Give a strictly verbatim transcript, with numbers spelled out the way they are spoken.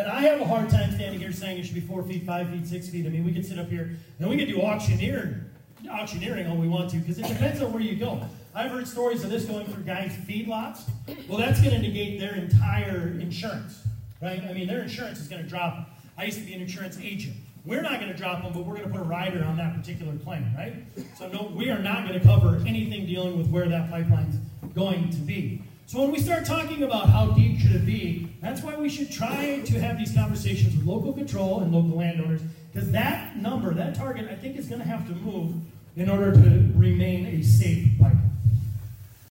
And I have a hard time standing here saying it should be four feet, five feet, six feet. I mean, we could sit up here and we could do auctioneering, auctioneering all we want to, because it depends on where you go. I've heard stories of this going through guys' feedlots. Well, that's going to negate their entire insurance, right? I mean, their insurance is going to drop. I used to be an insurance agent. We're not going to drop them, but we're going to put a rider on that particular claim, right? So no, we are not going to cover anything dealing with where that pipeline's going to be. So when we start talking about how deep should it be, that's why we should try to have these conversations with local control and local landowners, because that number, that target, I think is going to have to move in order to remain a safe pipeline.